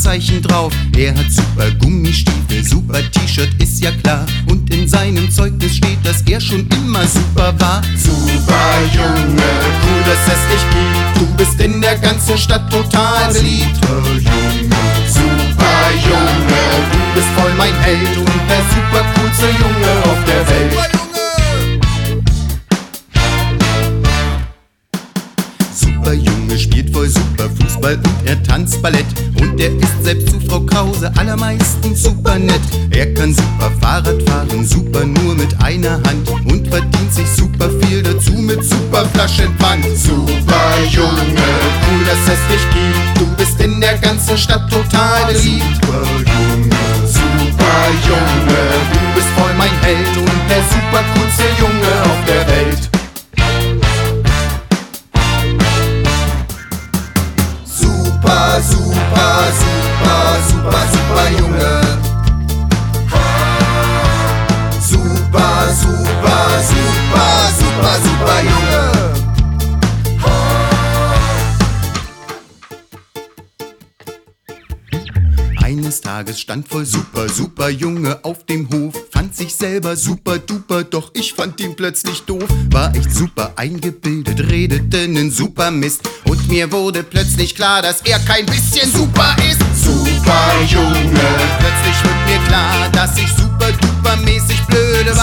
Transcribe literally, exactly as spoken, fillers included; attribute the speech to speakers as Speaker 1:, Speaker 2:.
Speaker 1: Wahrzeichen drauf. Er hat super Gummistiefel, super T-Shirt, ist ja klar. Und in seinem Zeugnis steht, dass er schon immer super war. Super Junge, cool, dass es dich gibt. Du bist in der ganzen Stadt total beliebt. Super Junge, super Junge, du bist voll mein Held und der super coolste Junge auf der Welt. Super Junge spielt voll super Fußball und er tanzt Ballett. Und er ist selbst zu Frau Krause allermeistens super nett. Er kann super Fahrrad fahren, super nur mit einer Hand. Und verdient sich super viel dazu mit super Flaschenpfand. Super Junge, cool, dass es dich gibt. Du bist in der ganzen Stadt total beliebt. Super Junge, super Junge, du bist voll mein Held und der super coolste Junge auf der Welt. Super, super, super, super, super Junge. Super, super, super, super, super Junge. Eines Tages stand voll super, super Junge auf dem Hof. Fand sich selber super duper, doch ich fand ihn plötzlich doof. War echt super eingebildet, redete nen super Mist. Und mir wurde plötzlich klar, dass er kein bisschen super ist. Super Junge, plötzlich wird mir klar, dass ich super duper mäßig blöde